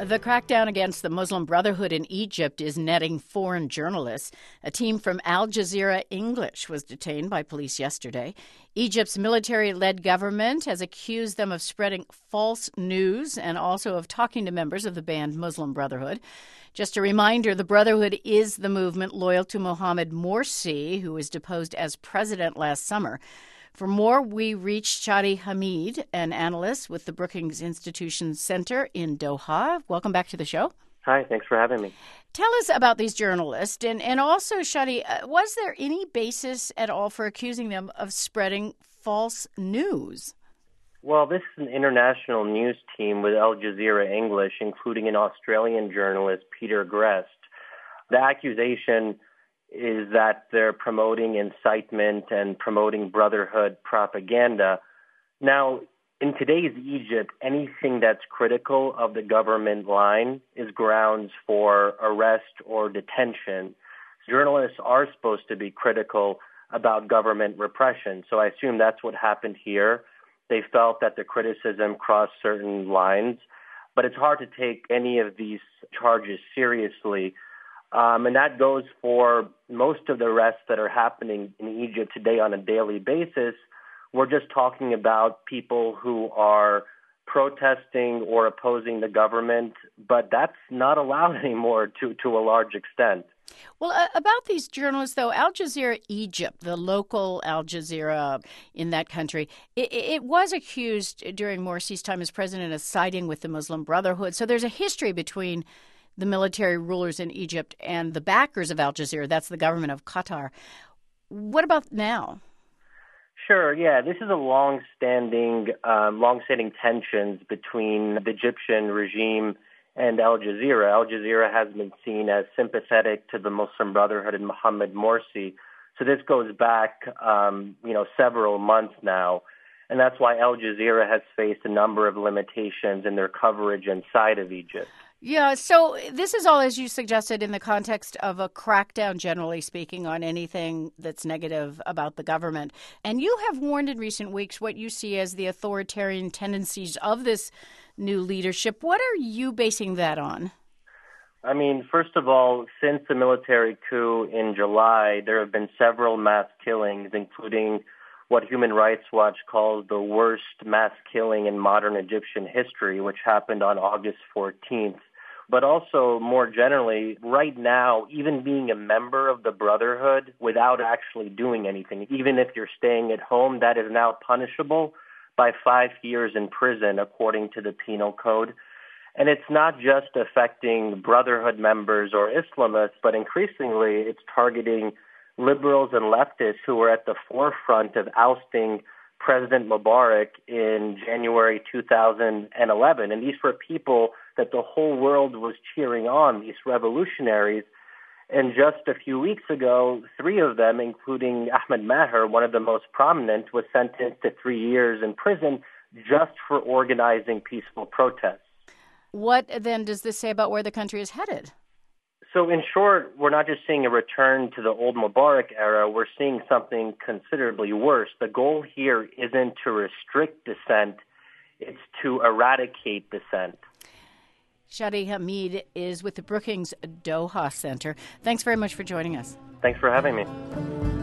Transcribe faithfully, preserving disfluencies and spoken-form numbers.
The crackdown against the Muslim Brotherhood in Egypt is netting foreign journalists. A team from Al Jazeera English was detained by police yesterday. Egypt's military-led government has accused them of spreading false news and also of talking to members of the banned Muslim Brotherhood. Just a reminder, the Brotherhood is the movement loyal to Mohamed Morsi, who was deposed as president last summer. For more, we reached Shadi Hamid, an analyst with the Brookings Institution Center in Doha. Welcome back to the show. Hi, thanks for having me. Tell us about these journalists. And, and also, Shadi, uh, was there any basis at all for accusing them of spreading false news? Well, this is an international news team with Al Jazeera English, including an Australian journalist, Peter Grest. The accusation is that they're promoting incitement and promoting brotherhood propaganda. Now, in today's Egypt, anything that's critical of the government line is grounds for arrest or detention. Journalists are supposed to be critical about government repression, so I assume that's what happened here. They felt that the criticism crossed certain lines, but it's hard to take any of these charges seriously. Um, and that goes for most of the arrests that are happening in Egypt today on a daily basis. We're just talking about people who are protesting or opposing the government, but that's not allowed anymore to, to a large extent. Well, uh, about these journalists, though, Al Jazeera Egypt, the local Al Jazeera in that country, it, it was accused during Morsi's time as president of siding with the Muslim Brotherhood. So there's a history between the military rulers in Egypt and the backers of Al Jazeera. That's the government of Qatar. What about now? Sure, yeah. This is a long-standing, um, long-standing tensions between the Egyptian regime and Al Jazeera. Al Jazeera has been seen as sympathetic to the Muslim Brotherhood and Mohamed Morsi. So this goes back, um, you know, several months now. And that's why Al Jazeera has faced a number of limitations in their coverage inside of Egypt. Yeah, so this is all, as you suggested, in the context of a crackdown, generally speaking, on anything that's negative about the government. And you have warned in recent weeks what you see as the authoritarian tendencies of this new leadership. What are you basing that on? I mean, first of all, since the military coup in July, there have been several mass killings, including what Human Rights Watch calls the worst mass killing in modern Egyptian history, which happened on August fourteenth. But also, more generally, right now, even being a member of the Brotherhood without actually doing anything, even if you're staying at home, that is now punishable by five years in prison, according to the Penal Code. And it's not just affecting Brotherhood members or Islamists, but increasingly it's targeting liberals and leftists who were at the forefront of ousting President Mubarak in January two thousand eleven. And these were people that the whole world was cheering on, these revolutionaries. And just a few weeks ago, three of them, including Ahmed Maher, one of the most prominent, was sentenced to three years in prison just for organizing peaceful protests. What then does this say about where the country is headed? So in short, we're not just seeing a return to the old Mubarak era, we're seeing something considerably worse. The goal here isn't to restrict dissent, it's to eradicate dissent. Shadi Hamid is with the Brookings Doha Center. Thanks very much for joining us. Thanks for having me.